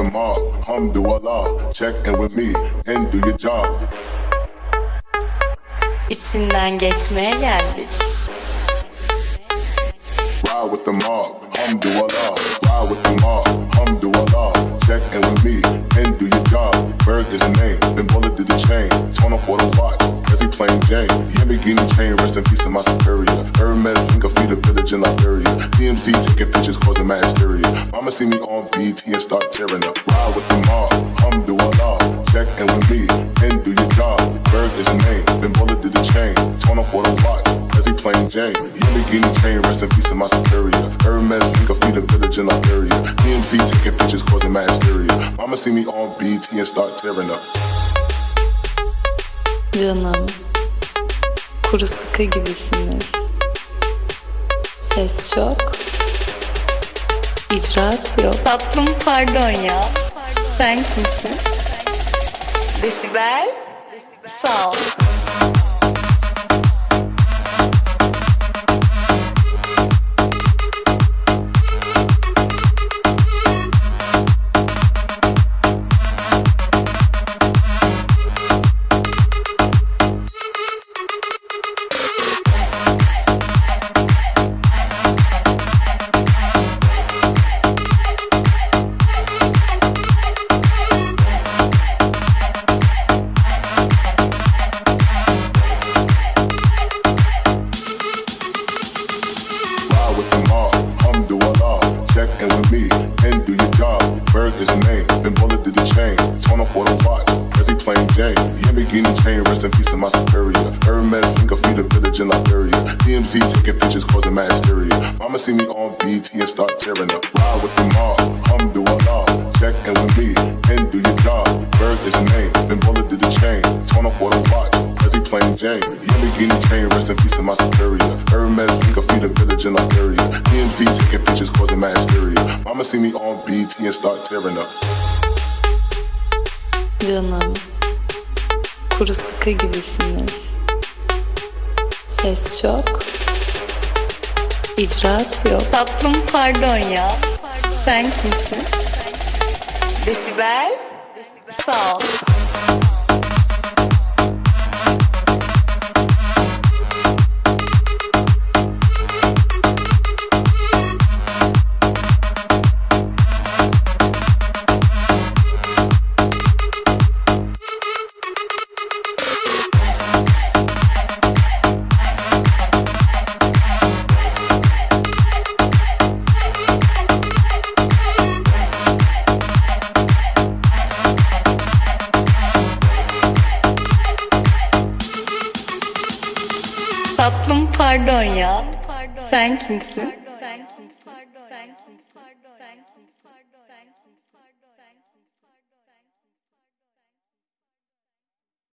mob, hamdulillah. Check in with me and do your job. İçinden geçmeye geldik. Ride with the mob, hamdulillah. Ride with the mob, hamdulillah. Check in with me and do your job. Berg is the name, then bullet did the chain. Tone for the watch, Prezi plain Jane. Yamagini chain, rest in peace of my superior. Hermes, link a feed a village in Liberia. DMZ taking pictures, causing my hysteria. Mama see me on VT and start tearing up. Ride with the mob, hamdulillah. Check in with me and do your job. Berg is the name, then bullet did the chain. Tone for the watch, Prezi plain Jane. Yamagini chain, rest in peace of my superior. Hermes, link a feed a village in Liberia. DMZ taking pictures, causing my hysteria. Mama see me on VT and start tearing up. Canım, kuru sıkı gibisiniz. Ses çok, icraat yok. Tatlım pardon ya, sen kimsin? Desibel, sağ ol. Is the name, then bullet did the chain. Tone for the watch, Prezi plain Jane. Yamagini chain, rest in peace of my superior. Hermes, link a feed a village in Liberia. DMZ taking pictures, causing my hysteria. Mama see me on VT and start tearing up. Ride with the mob, hamdulillah. Check in with me and do your job. Berg is the name, then bullet did the chain. Tone for the watch, Prezi plain Jane. Yamagini chain, rest in peace of my superior. Hermes, link a feed a village in Liberia. DMZ taking pictures, causing my hysteria. Mama see me on VT and start tearing up. Canım, kuru sıkı gibisiniz. Ses çok, icraat yok. Tatlım pardon ya, sen kimsin? Desibel, sağ ol. Tatlım pardon ya, sen kimsin?